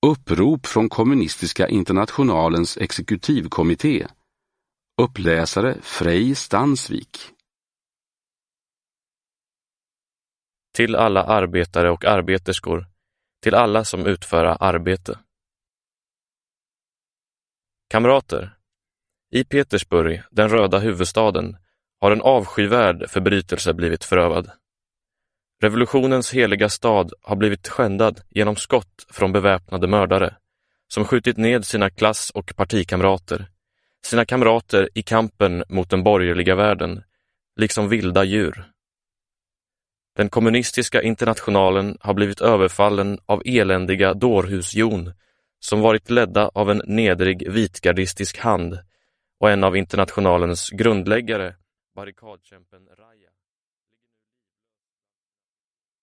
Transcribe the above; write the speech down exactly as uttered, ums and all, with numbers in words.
Upprop från Kommunistiska internationalens exekutivkommitté. Uppläsare Frej Stansvik. Till alla arbetare och arbeterskor, till alla som utför arbete. Kamrater, i Petersburg, den röda huvudstaden, har en avskyvärd förbrytelse blivit förövad. Revolutionens heliga stad har blivit skändad genom skott från beväpnade mördare som skjutit ned sina klass- och partikamrater, sina kamrater i kampen mot den borgerliga världen, liksom vilda djur. Den kommunistiska internationalen har blivit överfallen av eländiga dårhusjon som varit ledda av en nedrig vitgardistisk hand och en av internationalens grundläggare, barrikadkämpen Raja.